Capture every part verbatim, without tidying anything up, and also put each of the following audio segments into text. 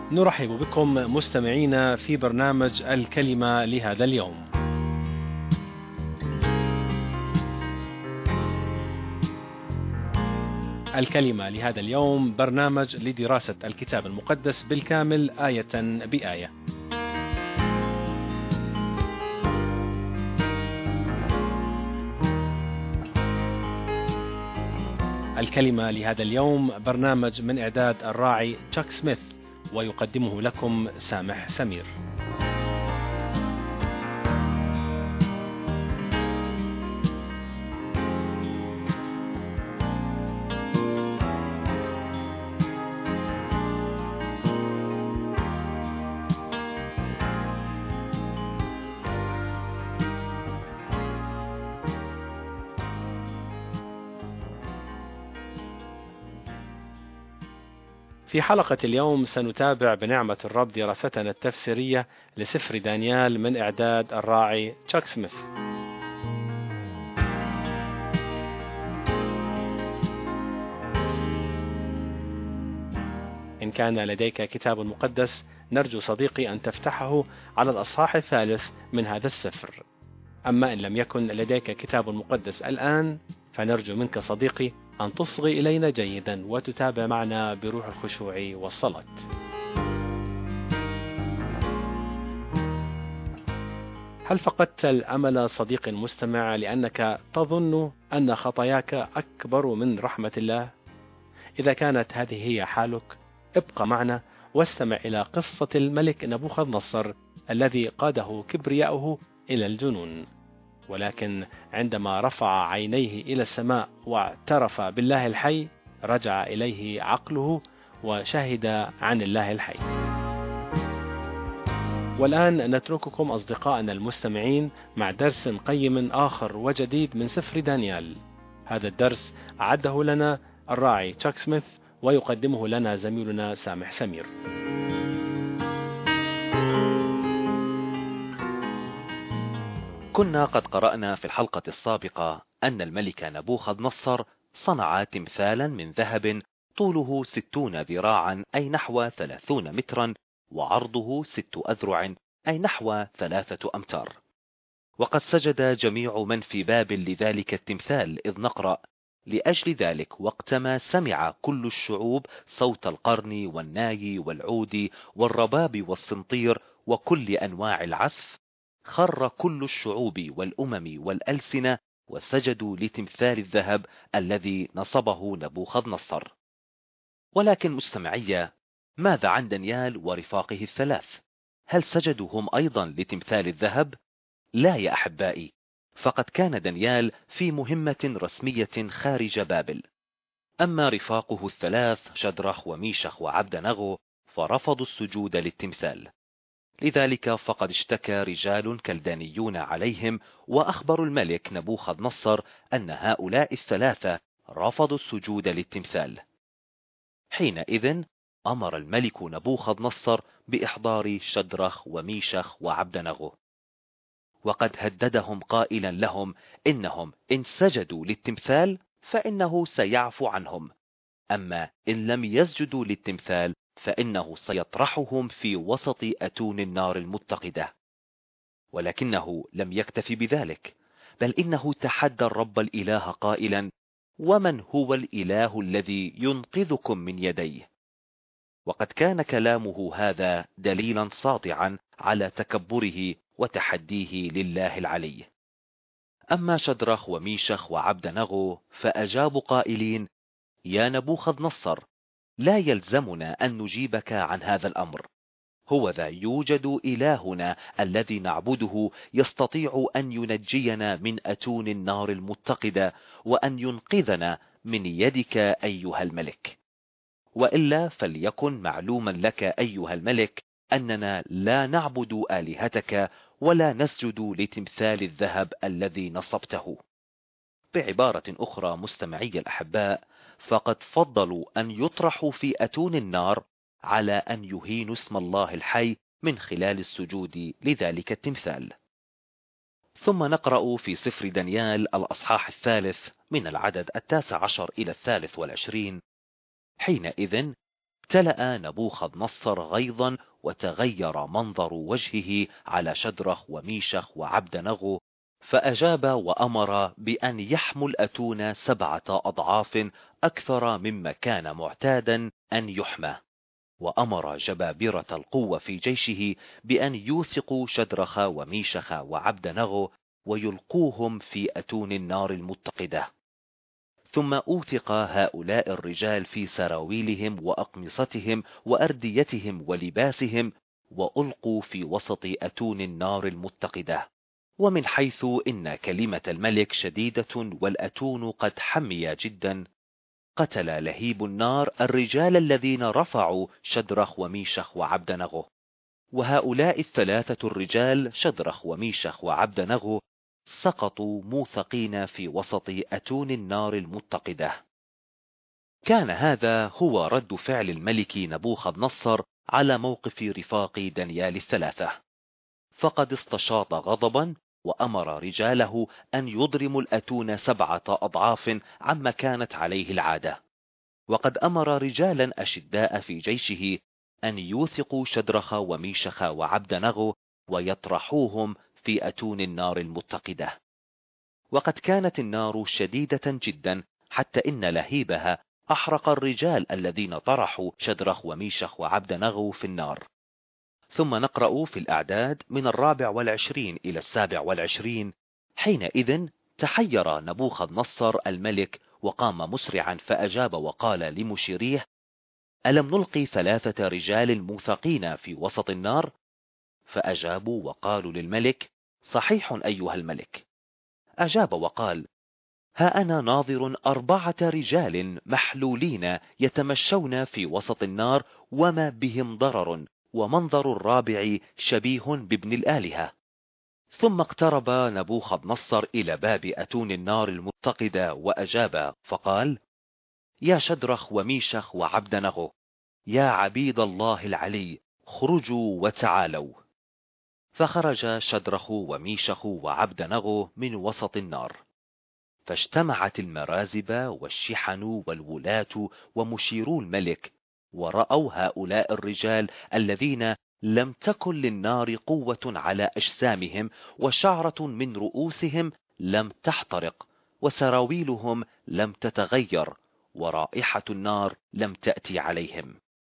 نرحب بكم مستمعينا في برنامج الكلمة لهذا اليوم. الكلمة لهذا اليوم برنامج لدراسة الكتاب المقدس بالكامل آية بآية. الكلمة لهذا اليوم برنامج من إعداد الراعي تشاك سميث، ويقدمه لكم سامح سمير. في حلقة اليوم سنتابع بنعمة الرب دراستنا التفسيرية لسفر دانيال من إعداد الراعي تشاك سميث. إن كان لديك كتاب مقدس نرجو صديقي أن تفتحه على الأصحاح الثالث من هذا السفر. أما إن لم يكن لديك كتاب مقدس الآن فنرجو منك صديقي أن تصغي إلينا جيدا وتتابع معنا بروح الخشوع والصلاة. هل فقدت الأمل صديقي المستمع لأنك تظن أن خطاياك أكبر من رحمة الله؟ إذا كانت هذه هي حالك ابقى معنا واستمع إلى قصة الملك نبوخذ نصر الذي قاده كبرياؤه إلى الجنون، ولكن عندما رفع عينيه إلى السماء واعترف بالله الحي رجع إليه عقله وشهد عن الله الحي. والآن نترككم أصدقائنا المستمعين مع درس قيم آخر وجديد من سفر دانيال. هذا الدرس أعده لنا الراعي تشاك سميث ويقدمه لنا زميلنا سامح سمير. كنا قد قرأنا في الحلقة السابقة أن الملك نبوخذ نصر صنع تمثالا من ذهب طوله ستون ذراعا أي نحو ثلاثون مترا وعرضه ست أذرع أي نحو ثلاثة أمتار. وقد سجد جميع من في بابل لذلك التمثال إذ نقرأ: لأجل ذلك وقتما سمع كل الشعوب صوت القرن والناي والعود والرباب والصنطير وكل أنواع العزف خر كل الشعوب والأمم والألسنة وسجدوا لتمثال الذهب الذي نصبه نبوخذ نصر. ولكن مستمعية، ماذا عن دانيال ورفاقه الثلاث؟ هل سجدوا هم أيضا لتمثال الذهب؟ لا يا أحبائي، فقد كان دانيال في مهمة رسمية خارج بابل. أما رفاقه الثلاث شدرخ وميشخ وعبدنغو فرفضوا السجود للتمثال. لذلك فقد اشتكى رجال كلدانيون عليهم وأخبروا الملك نبوخذ نصر أن هؤلاء الثلاثة رفضوا السجود للتمثال. حينئذ أمر الملك نبوخذ نصر بإحضار شدرخ وميشخ وعبدنغو، وقد هددهم قائلا لهم إنهم إن سجدوا للتمثال فإنه سيعفو عنهم، أما إن لم يسجدوا للتمثال فإنه سيطرحهم في وسط أتون النار المتقدة. ولكنه لم يكتف بذلك، بل إنه تحدى الرب الإله قائلا: ومن هو الإله الذي ينقذكم من يديه؟ وقد كان كلامه هذا دليلا ساطعا على تكبره وتحديه لله العلي. أما شدرخ وميشخ وعبدنغو فأجابوا قائلين: يا نبوخذ نصر، لا يلزمنا أن نجيبك عن هذا الأمر. هو ذا يوجد إلهنا الذي نعبده يستطيع أن ينجينا من أتون النار المتقدة وأن ينقذنا من يدك أيها الملك. وإلا فليكن معلوما لك أيها الملك أننا لا نعبد آلهتك ولا نسجد لتمثال الذهب الذي نصبته. بعبارة أخرى مستمعي الأحباء، فقد فضلوا أن يطرحوا في أتون النار على أن يهينوا اسم الله الحي من خلال السجود لذلك التمثال. ثم نقرأ في سفر دانيال الأصحاح الثالث من العدد التاسع عشر إلى الثالث والعشرين: حينئذ امتلأ نبوخذ نصر غيظا وتغير منظر وجهه على شدرخ وميشخ وعبدنغو، فأجاب وأمر بأن يحمل أتون سبعة أضعاف أكثر مما كان معتادا أن يحمى، وأمر جبابرة القوة في جيشه بأن يوثقوا شدرخ وميشخ وعبدنغو ويلقوهم في أتون النار المتقدة. ثم أوثق هؤلاء الرجال في سراويلهم وأقمصتهم وأرديتهم ولباسهم، وألقوا في وسط أتون النار المتقدة. ومن حيث إن كلمة الملك شديدة والأتون قد حمي جدا، قتل لهيب النار الرجال الذين رفعوا شدرخ وميشخ وعبدنغو، وهؤلاء الثلاثة الرجال شدرخ وميشخ وعبدنغو سقطوا موثقين في وسط أتون النار المتقدة. كان هذا هو رد فعل الملك نبوخذ نصر على موقف رفاق دانيال الثلاثة، فقد استشاط غضبا وأمر رجاله أن يضرموا الأتون سبعة أضعاف عما كانت عليه العادة، وقد أمر رجالا أشداء في جيشه أن يوثقوا شدرخ وميشخ وعبدنغو ويطرحوهم في أتون النار المتقدة. وقد كانت النار شديدة جدا حتى إن لهيبها أحرق الرجال الذين طرحوا شدرخ وميشخ وعبدنغو في النار. ثم نقرأ في الأعداد من الرابع والعشرين إلى السابع والعشرين: حينئذ تحير نبوخذ نصر الملك وقام مسرعا فأجاب وقال لمشيريه: ألم نلقي ثلاثة رجال موثقين في وسط النار؟ فأجابوا وقالوا للملك: صحيح أيها الملك. أجاب وقال: ها أنا ناظر أربعة رجال محلولين يتمشون في وسط النار وما بهم ضرر، ومنظر الرابع شبيه بابن الآلهة. ثم اقترب نبوخذ نصر إلى باب أتون النار المتقدة وأجاب فقال: يا شدرخ وميشخ وعبدنغو، يا عبيد الله العلي، خرجوا وتعالوا. فخرج شدرخ وميشخ وعبدنغو من وسط النار، فاجتمعت المرازب والشحن والولاة ومشيرو الملك، ورأوا هؤلاء الرجال الذين لم تكن للنار قوة على أجسامهم، وشعرة من رؤوسهم لم تحترق، وسراويلهم لم تتغير، ورائحة النار لم تأتي عليهم.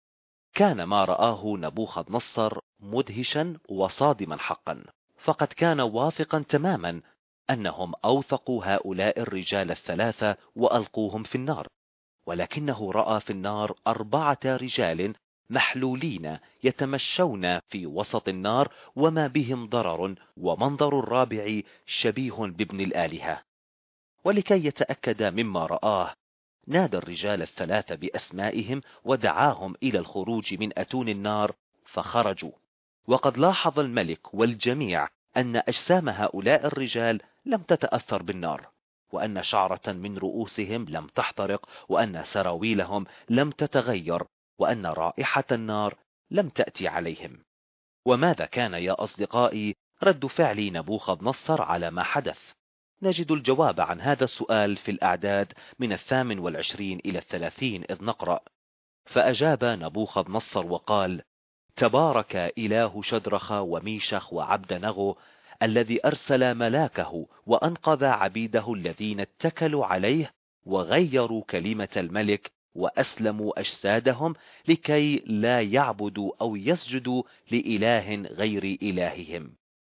كان ما رآه نبوخذ نصر مدهشا وصادما حقا، فقد كان واثقا تماما أنهم أوثقوا هؤلاء الرجال الثلاثة وألقوهم في النار، ولكنه رأى في النار أربعة رجال محلولين يتمشون في وسط النار وما بهم ضرر، ومنظر الرابع شبيه بابن الآلهة. ولكي يتأكد مما رآه نادى الرجال الثلاثة بأسمائهم ودعاهم إلى الخروج من أتون النار، فخرجوا. وقد لاحظ الملك والجميع أن أجسام هؤلاء الرجال لم تتأثر بالنار، وأن شعرة من رؤوسهم لم تحترق، وأن سراويلهم لم تتغير، وأن رائحة النار لم تأتي عليهم. وماذا كان يا أصدقائي رد فعل نبوخذ نصر على ما حدث؟ نجد الجواب عن هذا السؤال في الأعداد من الثامن والعشرين إلى الثلاثين، إذ نقرأ: فأجاب نبوخذ نصر وقال: تبارك إله شدرخ وميشخ وعبدنغو، الذي أرسل ملاكه وأنقذ عبيده الذين اتكلوا عليه وغيروا كلمة الملك وأسلموا أجسادهم لكي لا يعبدوا أو يسجدوا لإله غير إلههم.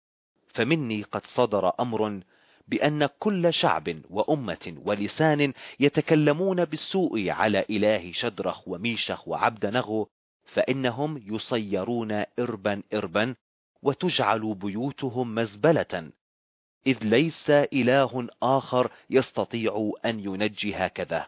فمني قد صدر أمر بأن كل شعب وأمة ولسان يتكلمون بالسوء على إله شدرخ وميشخ وعبدنغو، فإنهم يصيرون إربا إربا، وتجعل بيوتهم مزبلة، إذ ليس إله آخر يستطيع أن ينجي هكذا.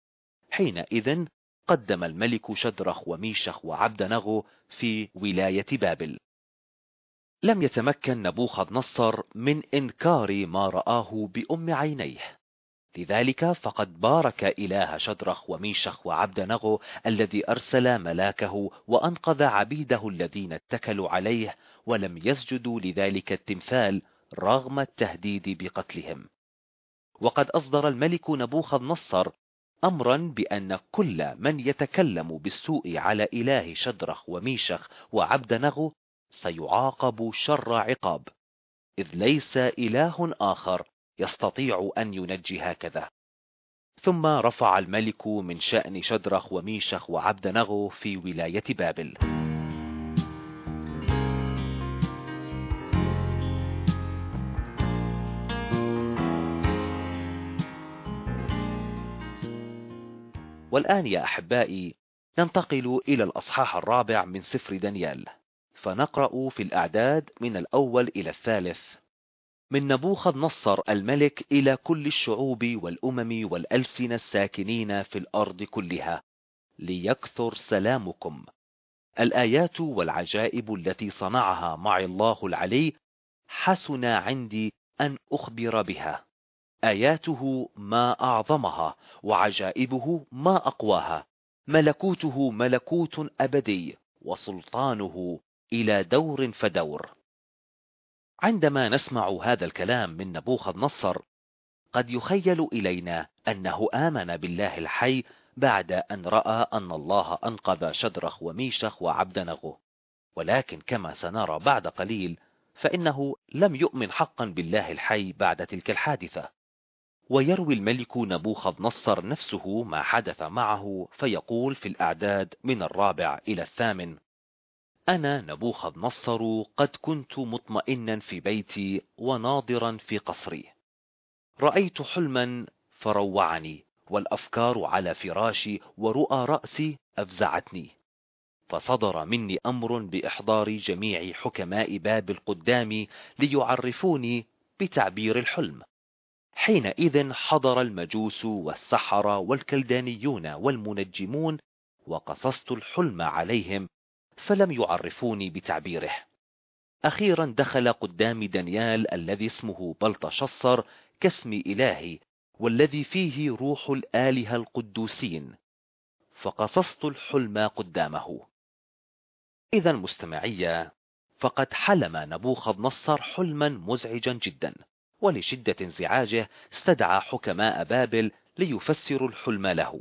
حينئذ قدم الملك شدرخ وميشخ وعبدنغو في ولاية بابل. لم يتمكن نبوخذ نصر من إنكار ما رآه بأم عينيه، لذلك فقد بارك إله شدرخ وميشخ وعبدنغو الذي أرسل ملاكه وأنقذ عبيده الذين اتكلوا عليه ولم يسجدوا لذلك التمثال رغم التهديد بقتلهم. وقد أصدر الملك نبوخذ نصر أمرا بأن كل من يتكلم بالسوء على إله شدرخ وميشخ وعبدنغو سيعاقب شر عقاب، إذ ليس إله آخر يستطيع أن ينجي هكذا. ثم رفع الملك من شأن شدرخ وميشخ وعبدنغو في ولاية بابل. والآن يا أحبائي ننتقل إلى الأصحاح الرابع من سفر دانيال، فنقرأ في الأعداد من الأول إلى الثالث. من نبوخذ نصر الملك إلى كل الشعوب والأمم والألسنة الساكنين في الأرض كلها، ليكثر سلامكم. الآيات والعجائب التي صنعها معي الله العلي حسن عندي أن أخبر بها. آياته ما أعظمها، وعجائبه ما أقواها. ملكوته ملكوت أبدي، وسلطانه إلى دور فدور. عندما نسمع هذا الكلام من نبوخذ نصر قد يخيل إلينا أنه آمن بالله الحي بعد أن رأى أن الله أنقذ شدرخ وميشخ وعبدنغو، ولكن كما سنرى بعد قليل فإنه لم يؤمن حقا بالله الحي بعد تلك الحادثة. ويروي الملك نبوخذ نصر نفسه ما حدث معه، فيقول في الأعداد من الرابع إلى الثامن: أنا نبوخذ نصر قد كنت مطمئنا في بيتي وناظرا في قصري، رأيت حلما فروعني، والأفكار على فراشي ورؤى رأسي أفزعتني. فصدر مني أمر بإحضار جميع حكماء بابل قدامي ليعرفوني بتعبير الحلم. حينئذ حضر المجوس والسحرة والكلدانيون والمنجمون، وقصصت الحلم عليهم فلم يعرفوني بتعبيره. أخيرا دخل قدام دانيال الذي اسمه بلطشصر كاسم إلهي، والذي فيه روح الآلهة القدوسين، فقصصت الحلم قدامه. إذا مستمعية، فقد حلم نبوخذ نصر حلما مزعجا جدا، ولشدة انزعاجه استدعى حكماء بابل ليفسروا الحلم له.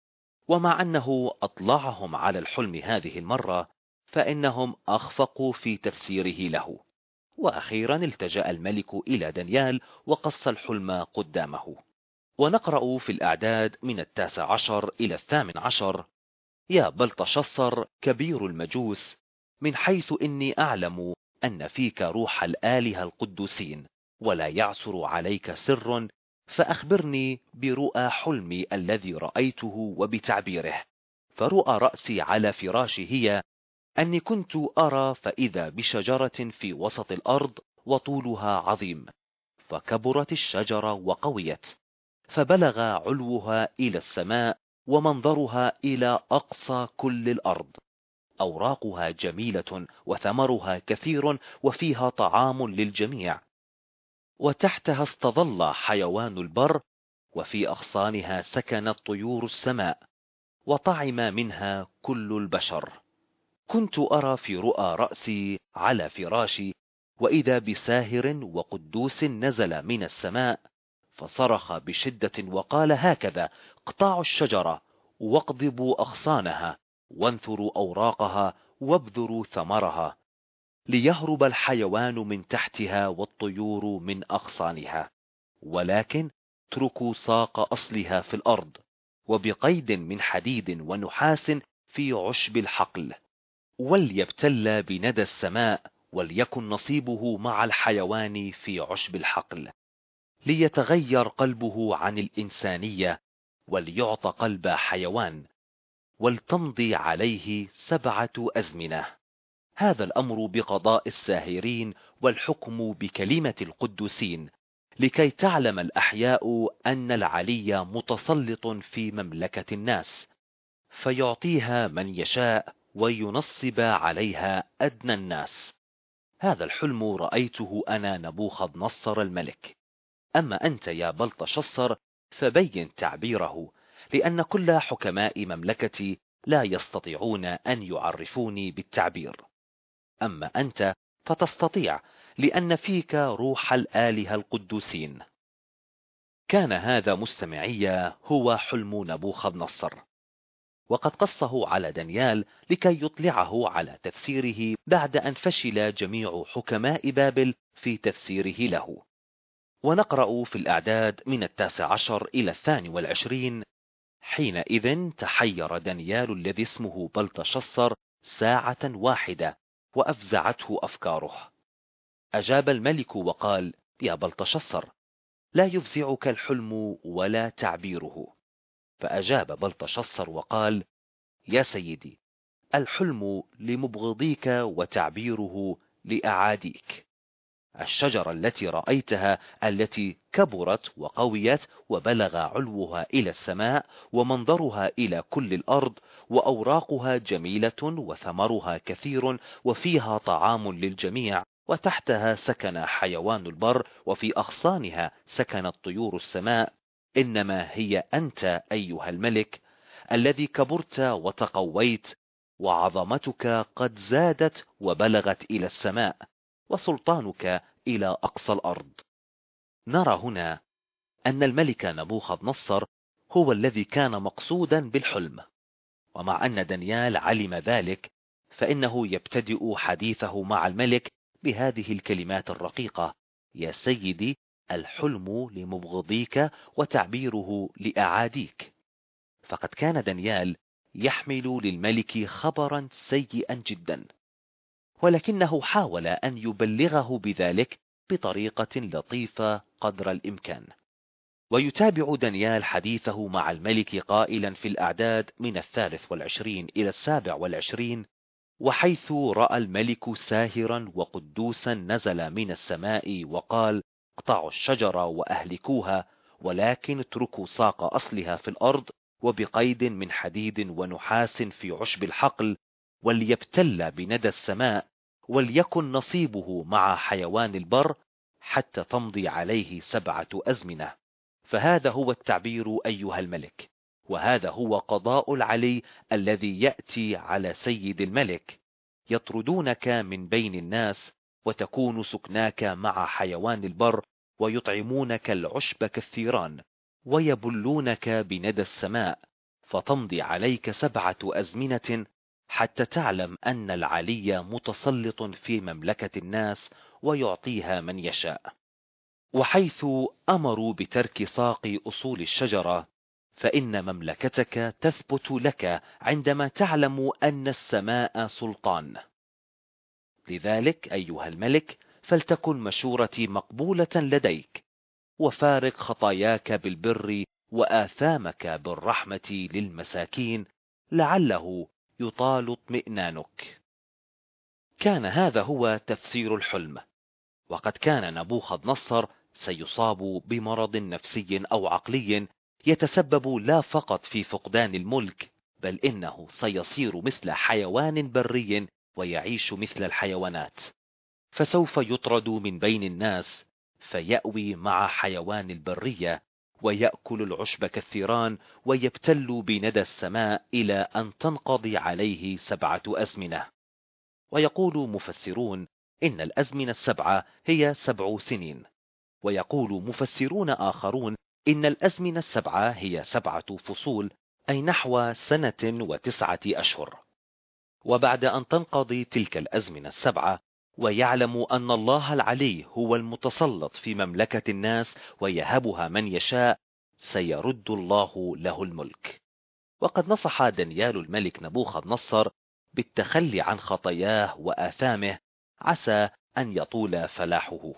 ومع أنه أطلعهم على الحلم هذه المرة، فإنهم أخفقوا في تفسيره له. وأخيرا التجأ الملك إلى دانيال وقص الحلم قدامه. ونقرأ في الأعداد من التاسع عشر إلى الثامن عشر: يا بلطشصر كبير المجوس، من حيث إني أعلم أن فيك روح الآلهة القدوسين، ولا يعثر عليك سر، فأخبرني برؤى حلمي الذي رأيته وبتعبيره. فرؤى رأسي على فراشي هي أني كنت أرى فإذا بشجرة في وسط الأرض وطولها عظيم، فكبرت الشجرة وقويت، فبلغ علوها إلى السماء، ومنظرها إلى أقصى كل الأرض. أوراقها جميلة، وثمرها كثير، وفيها طعام للجميع. وتحتها استظل حيوان البر، وفي أغصانها سكنت طيور السماء، وطعم منها كل البشر. كنت أرى في رؤى رأسي على فراشي، وإذا بساهر وقدوس نزل من السماء، فصرخ بشدة وقال هكذا: اقطعوا الشجرة، واقضبوا أغصانها، وانثروا أوراقها، وابذروا ثمرها، ليهرب الحيوان من تحتها والطيور من أغصانها، ولكن اتركوا ساق أصلها في الأرض، وبقيد من حديد ونحاس في عشب الحقل، وليبتل بندى السماء، وليكن نصيبه مع الحيوان في عشب الحقل، ليتغير قلبه عن الإنسانية، وليعطى قلب حيوان، ولتمضي عليه سبعة أزمنة. هذا الأمر بقضاء الساهرين، والحكم بكلمة القدوسين، لكي تعلم الأحياء أن العلي متسلط في مملكة الناس، فيعطيها من يشاء، وينصب عليها أدنى الناس. هذا الحلم رأيته أنا نبوخذ نصر الملك. أما أنت يا بلطشصر فبين تعبيره، لأن كل حكماء مملكتي لا يستطيعون أن يعرفوني بالتعبير. أما أنت فتستطيع، لأن فيك روح الآلهة القدوسين. كان هذا مستمعي هو حلم نبوخذ نصر، وقد قصه على دانيال لكي يطلعه على تفسيره بعد أن فشل جميع حكماء بابل في تفسيره له. ونقرأ في الأعداد من التاسع عشر إلى الثاني والعشرين: حينئذ تحير دانيال الذي اسمه بلتشصر ساعة واحدة وأفزعته أفكاره. أجاب الملك وقال: يا بلتشصر، لا يفزعك الحلم ولا تعبيره. فأجاب بلتشصر وقال: يا سيدي، الحلم لمبغضيك وتعبيره لأعاديك. الشجرة التي رأيتها التي كبرت وقويت وبلغ علوها إلى السماء ومنظرها إلى كل الأرض وأوراقها جميلة وثمرها كثير وفيها طعام للجميع وتحتها سكن حيوان البر وفي أغصانها سكنت طيور السماء، إنما هي أنت أيها الملك الذي كبرت وتقويت وعظمتك قد زادت وبلغت إلى السماء وسلطانك إلى أقصى الأرض. نرى هنا أن الملك نبوخذ نصر هو الذي كان مقصودا بالحلم، ومع أن دانيال علم ذلك فإنه يبتدئ حديثه مع الملك بهذه الكلمات الرقيقة: يا سيدي، الحلم لمبغضيك وتعبيره لأعاديك. فقد كان دانيال يحمل للملك خبرا سيئا جدا، ولكنه حاول أن يبلغه بذلك بطريقة لطيفة قدر الإمكان. ويتابع دانيال حديثه مع الملك قائلا في الأعداد من الثالث والعشرين إلى السابع والعشرين: وحيث رأى الملك ساهرا وقدوسا نزل من السماء وقال: اقطعوا الشجرة وأهلكوها، ولكن اتركوا ساق أصلها في الأرض وبقيد من حديد ونحاس في عشب الحقل، وليبتل بندى السماء، وليكن نصيبه مع حيوان البر حتى تمضي عليه سبعة أزمنة. فهذا هو التعبير أيها الملك، وهذا هو قضاء العلي الذي يأتي على سيد الملك: يطردونك من بين الناس، وتكون سكناك مع حيوان البر، ويطعمونك العشب كالثيران، ويبلونك بندى السماء، فتمضي عليك سبعة أزمنة حتى تعلم أن العلي متسلط في مملكة الناس ويعطيها من يشاء. وحيث أمروا بترك ساق أصول الشجرة، فإن مملكتك تثبت لك عندما تعلم أن السماء سلطان. لذلك أيها الملك، فلتكن مشورتي مقبولة لديك، وفارق خطاياك بالبر وآثامك بالرحمة للمساكين، لعله يطال اطمئنانك. كان هذا هو تفسير الحلم. وقد كان نبوخذ نصر سيصاب بمرض نفسي أو عقلي يتسبب لا فقط في فقدان الملك، بل إنه سيصير مثل حيوان بري ويعيش مثل الحيوانات، فسوف يطرد من بين الناس فيأوي مع حيوان البرية ويأكل العشب كالثيران ويبتل بندى السماء إلى أن تنقضي عليه سبعة أزمنة. ويقول مفسرون إن الأزمنة السبعة هي سبع سنين، ويقول مفسرون آخرون إن الأزمنة السبعة هي سبعة فصول، أي نحو سنة وتسعة أشهر. وبعد أن تنقضي تلك الأزمنة السبعة ويعلم أن الله العلي هو المتسلط في مملكة الناس ويهبها من يشاء، سيرد الله له الملك. وقد نصح دانيال الملك نبوخذ نصر بالتخلي عن خطاياه وآثامه، عسى أن يطول فلاحه.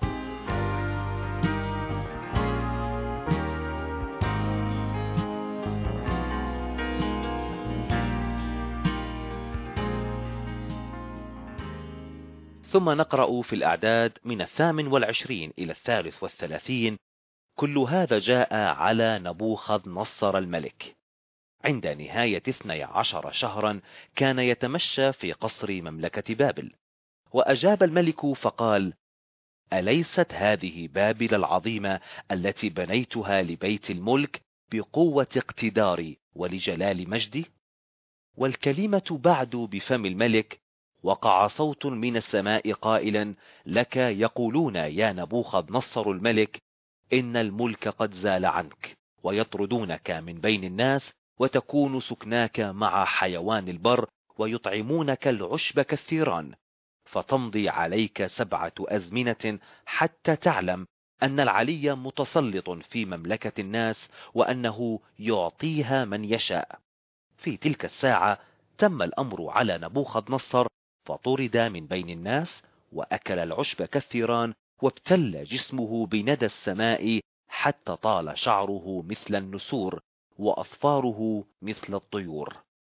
ثم نقرأ في الأعداد من الثامن والعشرين إلى الثالث والثلاثين: كل هذا جاء على نبوخذ نصر الملك عند نهاية اثني عشر شهرا، كان يتمشى في قصر مملكة بابل. وأجاب الملك فقال: أليست هذه بابل العظيمة التي بنيتها لبيت الملك بقوة اقتداري ولجلال مجدي؟ والكلمة بعد بفم الملك، وقع صوت من السماء قائلا: لك يقولون يا نبوخذ نصر الملك، إن الملك قد زال عنك، ويطردونك من بين الناس، وتكون سكناك مع حيوان البر، ويطعمونك العشب كالثيران. فتمضي عليك سبعة أزمنة حتى تعلم أن العلي متسلط في مملكة الناس، وأنه يعطيها من يشاء. في تلك الساعة تم الأمر على نبوخذ نصر، فطرد من بين الناس، وأكل العشب كالثيران، وابتل جسمه بندى السماء، حتى طال شعره مثل النسور، وأظفاره مثل الطيور.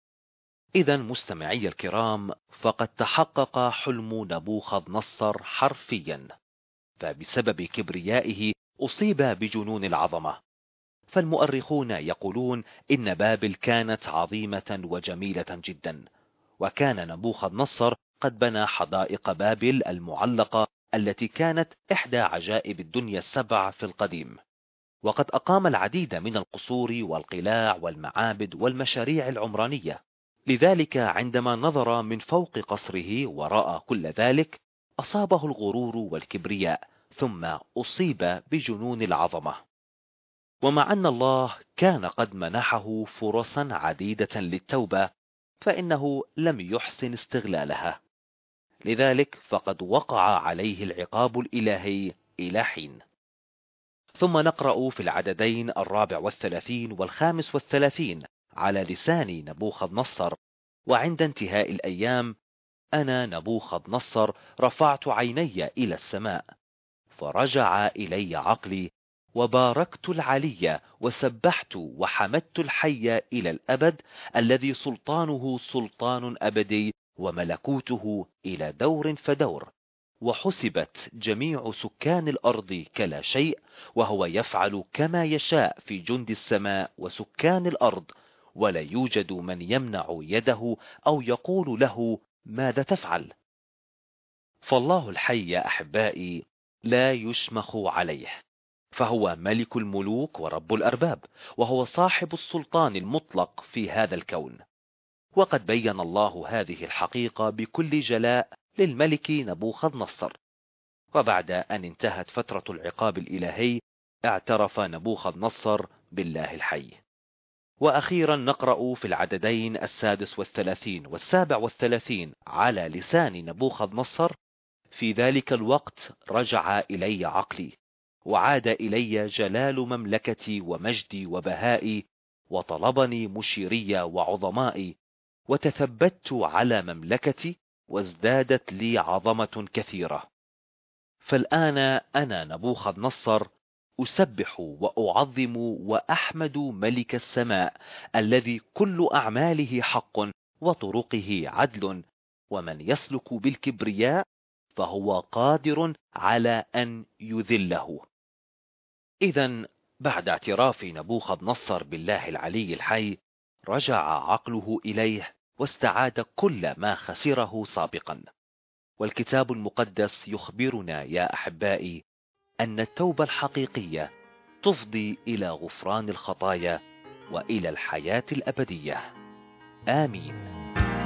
إذا مستمعي الكرام، فقد تحقق حلم نبوخذ نصر حرفيا، فبسبب كبريائه أصيب بجنون العظمة. فالمؤرخون يقولون إن بابل كانت عظيمة وجميلة جدا، وكان نبوخذ نصر قد بنى حدائق بابل المعلقة التي كانت إحدى عجائب الدنيا السبع في القديم، وقد أقام العديد من القصور والقلاع والمعابد والمشاريع العمرانية. لذلك عندما نظر من فوق قصره ورأى كل ذلك، أصابه الغرور والكبرياء، ثم أصيب بجنون العظمة. ومع أن الله كان قد منحه فرصا عديدة للتوبة، فإنه لم يحسن استغلالها، لذلك فقد وقع عليه العقاب الإلهي إلى حين. ثم نقرأ في العددين الرابع والثلاثين والخامس والثلاثين على لسان نبوخذ نصر: وعند انتهاء الأيام أنا نبوخذ نصر رفعت عيني إلى السماء، فرجع إلي عقلي، وباركت العلي، وسبحت وحمدت الحي إلى الأبد، الذي سلطانه سلطان أبدي، وملكوته إلى دور فدور، وحسبت جميع سكان الأرض كلا شيء، وهو يفعل كما يشاء في جند السماء وسكان الأرض، ولا يوجد من يمنع يده أو يقول له ماذا تفعل. فالله الحي يا أحبائي لا يشمخ عليه، فهو ملك الملوك ورب الأرباب، وهو صاحب السلطان المطلق في هذا الكون. وقد بين الله هذه الحقيقة بكل جلاء للملك نبوخذ نصر. وبعد أن انتهت فترة العقاب الإلهي، اعترف نبوخذ نصر بالله الحي. وأخيرا نقرأ في العددين السادس والثلاثين والسابع والثلاثين على لسان نبوخذ نصر: في ذلك الوقت رجع إلي عقلي، وعاد إلي جلال مملكتي ومجدي وبهائي، وطلبني مشيري وعظمائي، وتثبت على مملكتي، وازدادت لي عظمة كثيرة. فالآن أنا نبوخذ نصر أسبح وأعظم وأحمد ملك السماء، الذي كل أعماله حق وطرقه عدل، ومن يسلك بالكبرياء فهو قادر على أن يذله. إذن بعد اعتراف نبوخذ نصر بالله العلي الحي، رجع عقله إليه، واستعاد كل ما خسره سابقا. والكتاب المقدس يخبرنا يا أحبائي أن التوبة الحقيقية تفضي إلى غفران الخطايا وإلى الحياة الأبدية. آمين.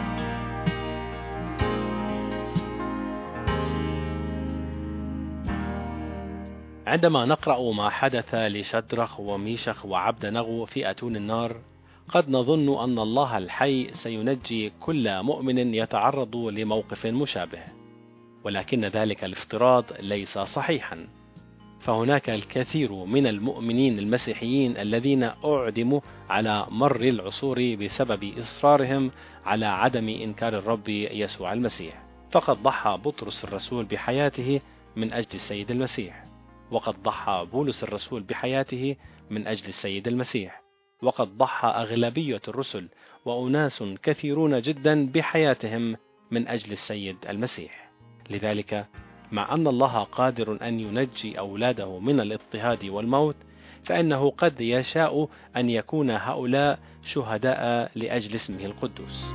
عندما نقرأ ما حدث لشدرخ وميشخ وعبدنغو في أتون النار، قد نظن أن الله الحي سينجي كل مؤمن يتعرض لموقف مشابه، ولكن ذلك الافتراض ليس صحيحا. فهناك الكثير من المؤمنين المسيحيين الذين أعدموا على مر العصور بسبب إصرارهم على عدم إنكار الرب يسوع المسيح. فقد ضحى بطرس الرسول بحياته من أجل السيد المسيح، وقد ضحى بولس الرسول بحياته من أجل السيد المسيح، وقد ضحى أغلبية الرسل وأناس كثيرون جدا بحياتهم من أجل السيد المسيح. لذلك مع أن الله قادر أن ينجي أولاده من الاضطهاد والموت، فإنه قد يشاء أن يكون هؤلاء شهداء لأجل اسمه القدوس.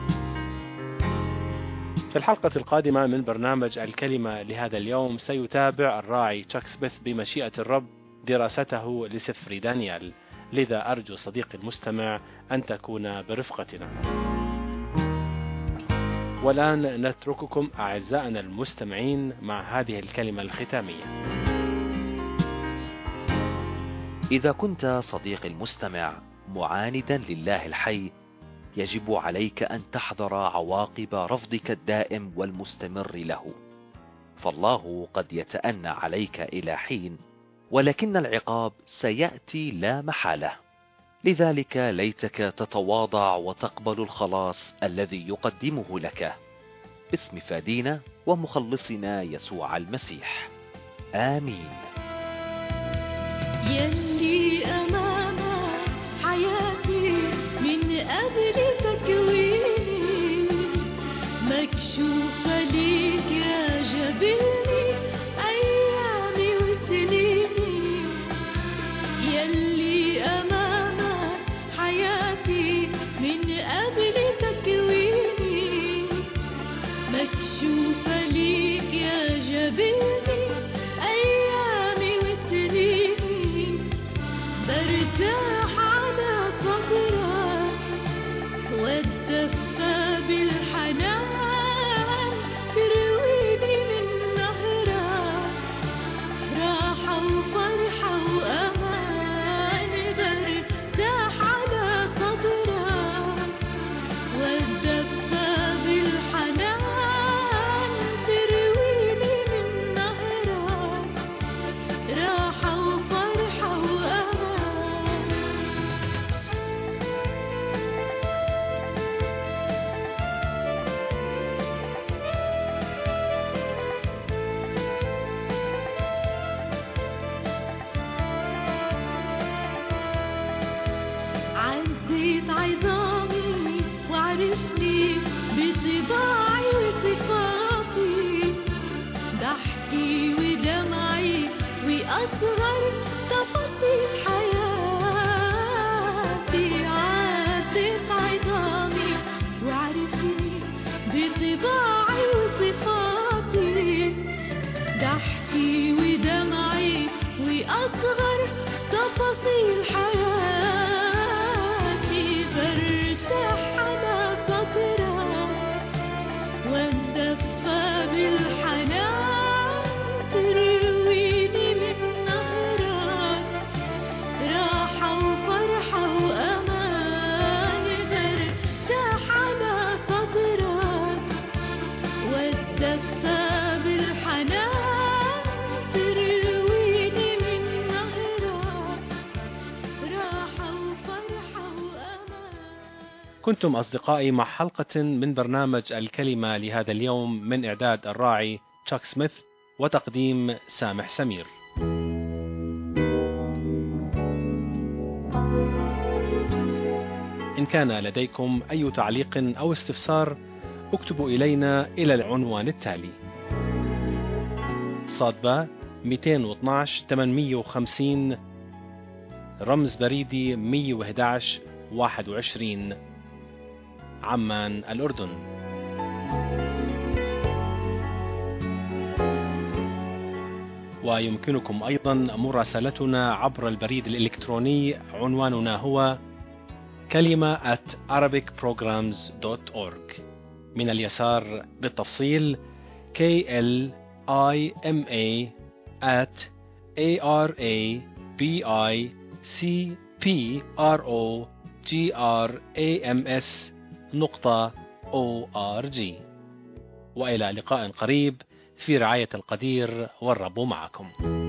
في الحلقة القادمة من برنامج الكلمة لهذا اليوم سيتابع الراعي تشاك سميث بمشيئة الرب دراسته لسفر دانيال، لذا أرجو صديقي المستمع أن تكون برفقتنا. والآن نترككم أعزائنا المستمعين مع هذه الكلمة الختامية. إذا كنت صديقي المستمع معاندا لله الحي، يجب عليك أن تحذر عواقب رفضك الدائم والمستمر له، فالله قد يتأنى عليك إلى حين، ولكن العقاب سيأتي لا محالة. لذلك ليتك تتواضع وتقبل الخلاص الذي يقدمه لك باسم فادينا ومخلصنا يسوع المسيح. آمين. يلي أمام حياتي من قبل تكويني، مكشوفة ليك يا جبلني أيامي وسنيني. يلي أمام حياتي من قبل تكويني، مكشوفة ليك يا جبلني أيامي وسنيني. برتاح على صدرك واتدفى بالحنان، ترويني من نهرك راحة وفرحة وأمان. برتاح على صدرك واتدفى بالحنان، ترويني من نهرك راحة وفرحة وأمان. عزيت عظامي وعرفني بطباعي وصفاتي، ضحكي ودمعي وأصغر تفاصيل حياتي. عزيت عظامي وعرفني بطباعي وصفاتي، ضحكي ودمعي وأصغر تفاصيل حياتي. برتاح على صدرك واتدفى بالحنان، ترويني من نهرك راحة وفرحة وأمان. برتاح على صدرك واتدفى بالحنان، ترويني من نهرك راحة وفرحة وأمان. كنتم أصدقائي مع حلقة من برنامج الكلمة لهذا اليوم، من إعداد الراعي تشاك سميث وتقديم سامح سمير. إن كان لديكم أي تعليق أو استفسار، اكتبوا إلينا إلى العنوان التالي: صادبة مئتين واثناشر ثمانمئة وخمسين، رمز بريدي مئة وأحد عشر واحد وعشرين، عمان الأردن. ويمكنكم أيضا مراسلتنا عبر البريد الإلكتروني، عنواننا هو كلمة at arabic programs dot org. من اليسار بالتفصيل K L I M A at A R A B I C P R O G R A M S نقطة O R G. وإلى لقاء قريب في رعاية القدير، والرب معكم.